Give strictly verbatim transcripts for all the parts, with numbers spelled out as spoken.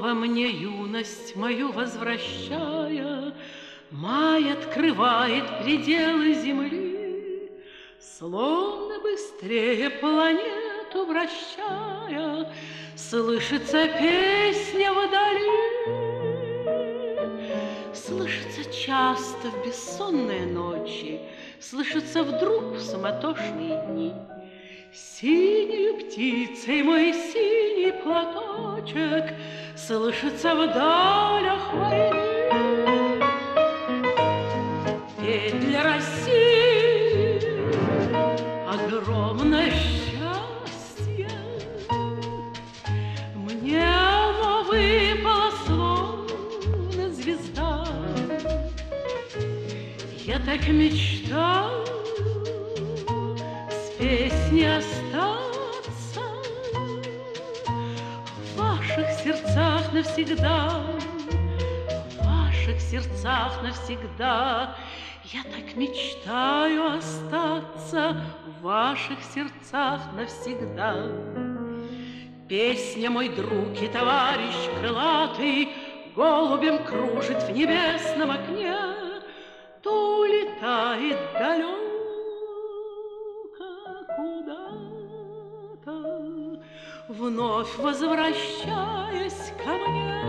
Снова мне юность мою возвращая, май открывает пределы земли, словно быстрее планету вращая, слышится песня вдали. Слышится часто в бессонные ночи, слышится вдруг в суматошные дни. Синей птицей мой синий платочек слышится в далях войны. Ведь для России огромное счастье мне выпала словно звезда. Я так мечтаю с песней остаться в ваших сердцах навсегда, в ваших сердцах навсегда. Я так мечтаю остаться в ваших сердцах навсегда. Песня, мой друг и товарищ крылатый, голубем кружит в небесном окне, то улетает далеко куда-то, вновь возвращаясь ко мне.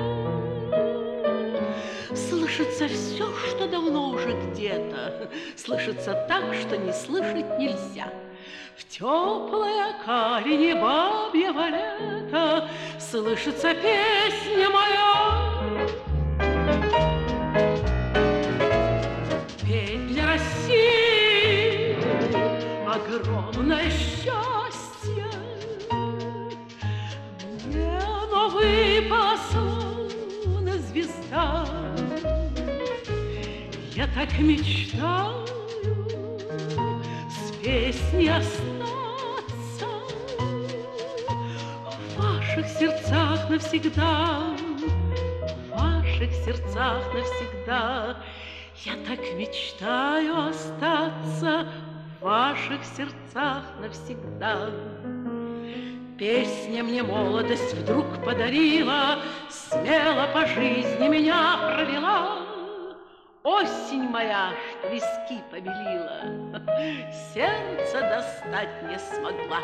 Слышится все, что давно уже где-то, слышится так, что не слышать нельзя. В теплое окарине бабьего лета слышится песня моя. Ведь для России огромное счастье мне выпала словно звезда. Я так мечтаю с песней остаться в ваших сердцах навсегда, в ваших сердцах навсегда. Я так мечтаю остаться в ваших сердцах навсегда. Песня мне молодость вдруг подарила, смело по жизни меня провела. Осень моя, что виски побелила, сердце достать не смогла.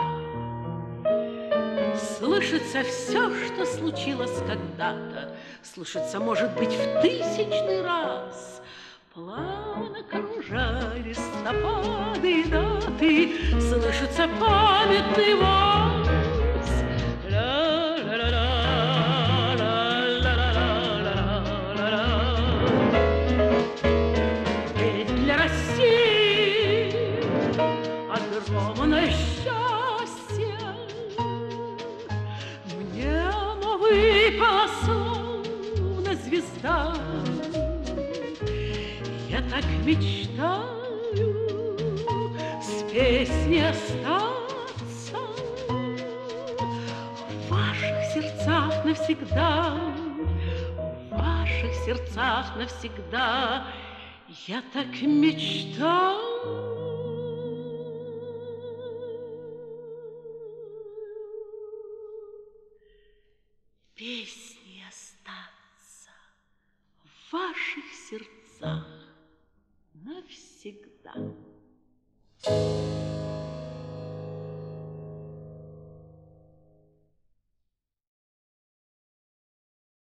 Слышится все, что случилось когда-то, слышится, может быть, в тысячный раз. Плавно кружали листопады и даты, слышится памятный вальс. Ведь для России огромное счастье мне выпала словно звезда. Я так мечтаю с песней остаться в ваших сердцах навсегда, в ваших сердцах навсегда. Я так мечтаю. Песней остаться в ваших сердцах навсегда.